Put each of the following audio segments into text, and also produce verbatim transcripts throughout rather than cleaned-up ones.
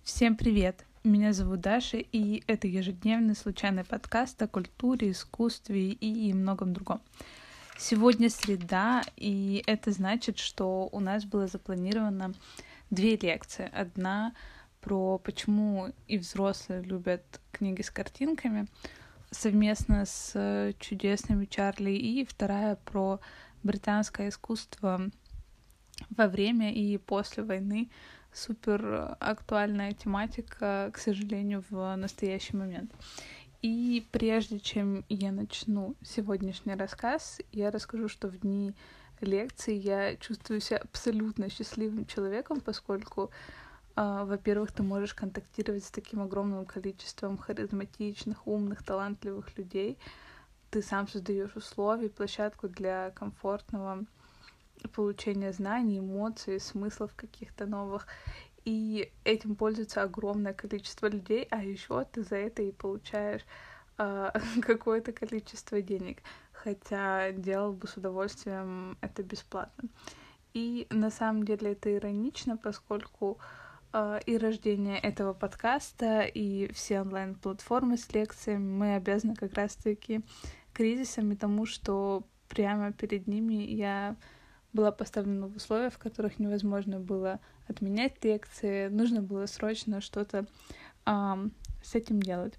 Всем привет! Меня зовут Даша, и это ежедневный случайный подкаст о культуре, искусстве и многом другом. Сегодня среда, и это значит, что у нас было запланировано две лекции. Одна про почему и взрослые любят книги с картинками совместно с чудесными Чарли, и вторая про британское искусство во время и после войны. Супер актуальная тематика, к сожалению, в настоящий момент. И прежде чем я начну сегодняшний рассказ, я расскажу, что в дни лекции я чувствую себя абсолютно счастливым человеком, поскольку, э, во-первых, ты можешь контактировать с таким огромным количеством харизматичных, умных, талантливых людей. Ты сам создаешь условия, площадку для комфортного получения знаний, эмоций, смыслов каких-то новых. И этим пользуется огромное количество людей, а еще ты за это и получаешь э, какое-то количество денег. Хотя делал бы с удовольствием это бесплатно. И на самом деле это иронично, поскольку э, и рождение этого подкаста, и все онлайн-платформы с лекциями мы обязаны как раз-таки кризисам и тому, что прямо перед ними я была поставлена в условия, в которых невозможно было отменять лекции, нужно было срочно что-то эм, с этим делать.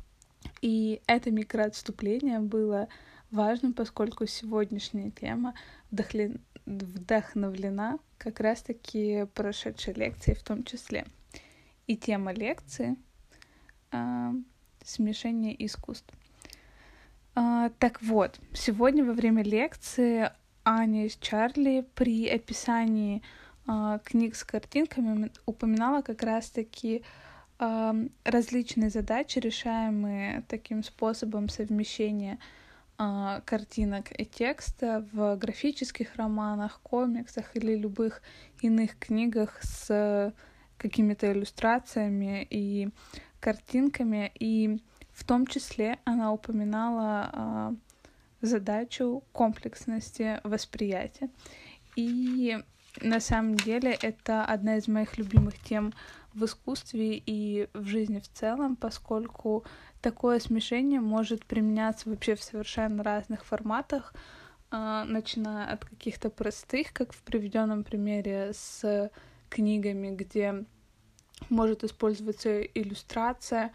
И это микроотступление было важным, поскольку сегодняшняя тема вдохли... вдохновлена как раз-таки прошедшей лекцией в том числе. И тема лекции э, — смешение искусств. Э, так вот, сегодня во время лекции Аня из Чарли при описании э, книг с картинками упоминала как раз-таки э, различные задачи, решаемые таким способом совмещения э, картинок и текста в графических романах, комиксах или любых иных книгах с какими-то иллюстрациями и картинками. И в том числе она упоминала э, задачу комплексности восприятия. И на самом деле это одна из моих любимых тем в искусстве и в жизни в целом, поскольку такое смешение может применяться вообще в совершенно разных форматах, начиная от каких-то простых, как в приведенном примере с книгами, где может использоваться иллюстрация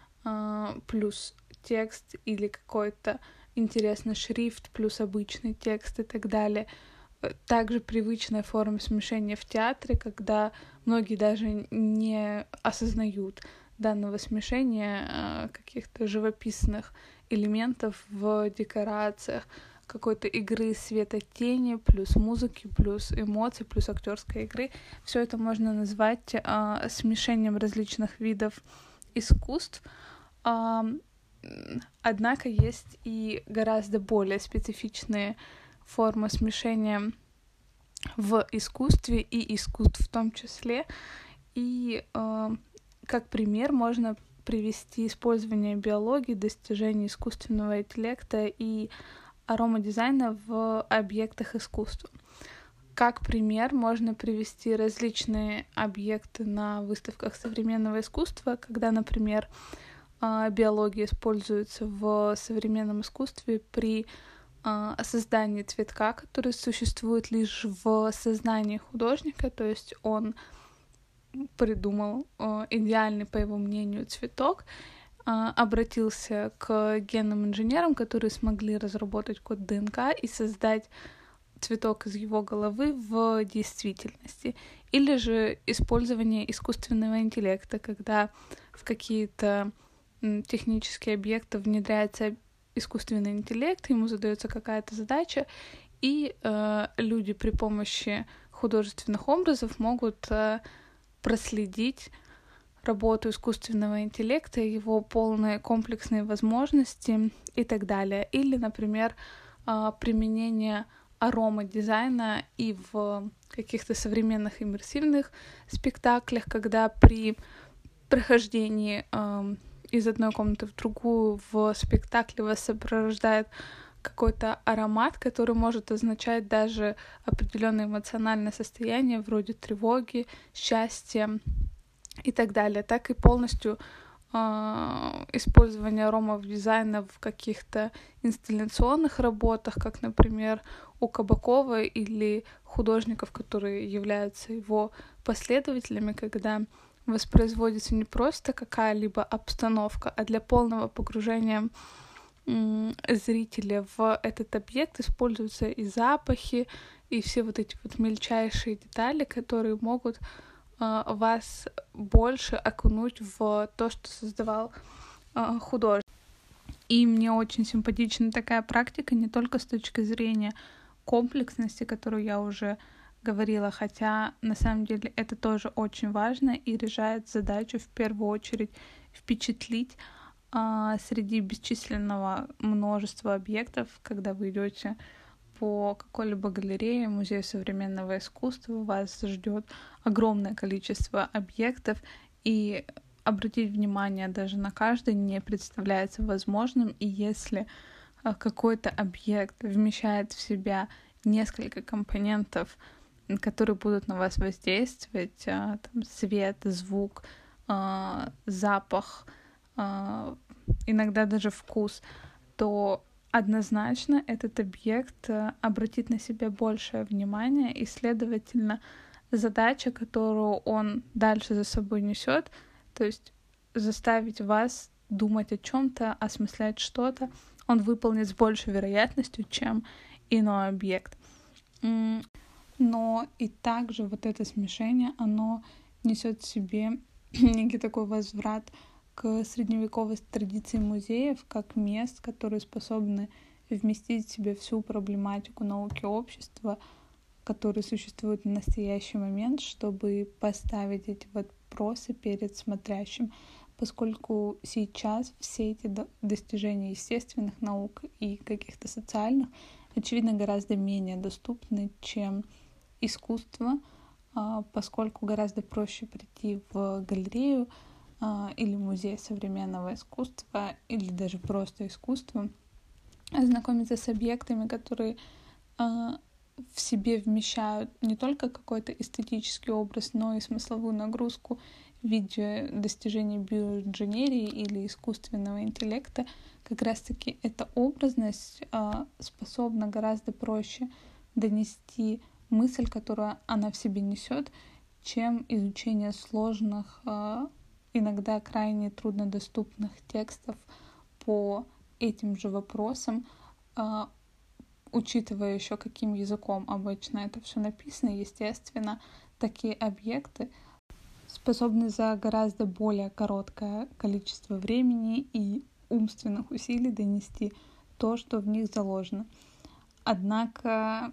плюс текст или какой-то интересный шрифт плюс обычный текст и так далее. Также привычная форма смешения в театре, когда многие даже не осознают данного смешения каких-то живописных элементов в декорациях, какой-то игры света-тени, плюс музыки, плюс эмоций, плюс актерской игры. Все это можно назвать э, смешением различных видов искусств. Э, Однако есть и гораздо более специфичные формы смешения в искусстве и искусств в том числе. И э, как пример можно привести использование биологии, достижений искусственного интеллекта и аромадизайна в объектах искусства. Как пример можно привести различные объекты на выставках современного искусства, когда, например, биология используется в современном искусстве при э, создании цветка, который существует лишь в сознании художника, то есть он придумал э, идеальный, по его мнению, цветок, э, обратился к генным инженерам, которые смогли разработать код ДНК и создать цветок из его головы в действительности. Или же использование искусственного интеллекта, когда в какие-то технические объекты внедряется искусственный интеллект, ему задается какая-то задача, и э, люди при помощи художественных образов могут э, проследить работу искусственного интеллекта, его полные комплексные возможности и так далее. Или, например, э, применение аромадизайна и в каких-то современных иммерсивных спектаклях, когда при прохождении э, из одной комнаты в другую в спектакле вас сопровождает какой-то аромат, который может означать даже определенное эмоциональное состояние вроде тревоги, счастья и так далее, так и полностью э, использование аромов дизайна в каких-то инсталляционных работах, как, например, у Кабакова или художников, которые являются его последователями, когда воспроизводится не просто какая-либо обстановка, а для полного погружения м- зрителя в этот объект используются и запахи, и все вот эти вот мельчайшие детали, которые могут э, вас больше окунуть в то, что создавал э, художник. И мне очень симпатична такая практика не только с точки зрения комплексности, которую я уже говорила, хотя на самом деле это тоже очень важно и решает задачу в первую очередь впечатлить а, среди бесчисленного множества объектов, когда вы идете по какой-либо галерее, музею современного искусства, вас ждет огромное количество объектов, и обратить внимание даже на каждый не представляется возможным, и если какой-то объект вмещает в себя несколько компонентов, которые будут на вас воздействовать, там, свет, звук, запах, иногда даже вкус, то однозначно этот объект обратит на себя большее внимание, и, следовательно, задача, которую он дальше за собой несет, то есть заставить вас думать о чем-то, осмыслять что-то, он выполнит с большей вероятностью, чем иной объект. Но и также вот это смешение, оно несет в себе некий такой возврат к средневековой традиции музеев, как мест, которые способны вместить в себе всю проблематику науки и общества, которые существуют в настоящий момент, чтобы поставить эти вопросы перед смотрящим, поскольку сейчас все эти достижения естественных наук и каких-то социальных, очевидно, гораздо менее доступны, чем искусство, поскольку гораздо проще прийти в галерею или музей современного искусства, или даже просто искусство, ознакомиться с объектами, которые в себе вмещают не только какой-то эстетический образ, но и смысловую нагрузку в виде достижений биоинженерии или искусственного интеллекта. Как раз-таки эта образность способна гораздо проще донести мысль, которую она в себе несет, чем изучение сложных, иногда крайне труднодоступных текстов по этим же вопросам, учитывая еще, каким языком обычно это все написано. Естественно, такие объекты способны за гораздо более короткое количество времени и умственных усилий донести то, что в них заложено. Однако,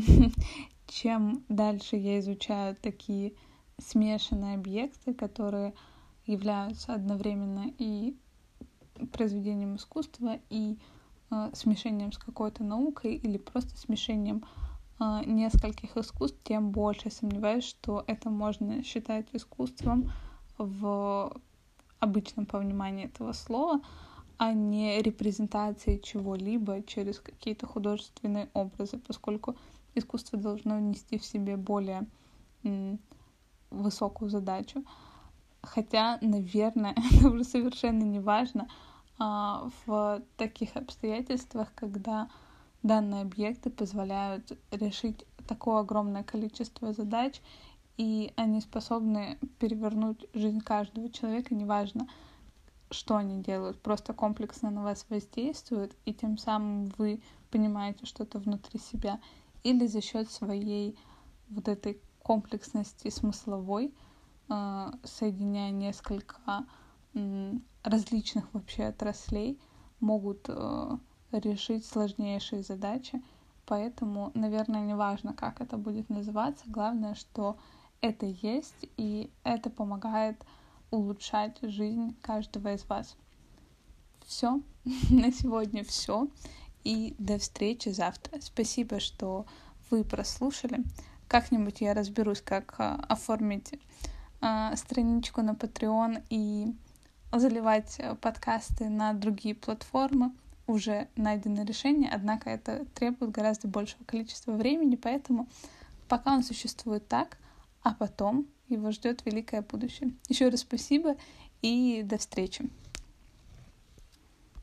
чем дальше я изучаю такие смешанные объекты, которые являются одновременно и произведением искусства, и э, смешением с какой-то наукой, или просто смешением э, нескольких искусств, тем больше сомневаюсь, что это можно считать искусством в обычном понимании этого слова, а не репрезентацией чего-либо через какие-то художественные образы, поскольку искусство должно нести в себе более м, высокую задачу. Хотя, наверное, это уже совершенно не важно а, в таких обстоятельствах, когда данные объекты позволяют решить такое огромное количество задач, и они способны перевернуть жизнь каждого человека, неважно, что они делают, просто комплексно на вас воздействуют, и тем самым вы понимаете что-то внутри себя, или за счет своей вот этой комплексности смысловой, соединяя несколько различных вообще отраслей, могут решить сложнейшие задачи. Поэтому, наверное, не важно, как это будет называться. Главное, что это есть, и это помогает улучшать жизнь каждого из вас. Все. На сегодня все. И до встречи завтра. Спасибо, что вы прослушали. Как-нибудь я разберусь, как оформить страничку на Patreon и заливать подкасты на другие платформы. Уже найдено решение, однако это требует гораздо большего количества времени, поэтому пока он существует так, а потом его ждет великое будущее. Еще раз спасибо и до встречи.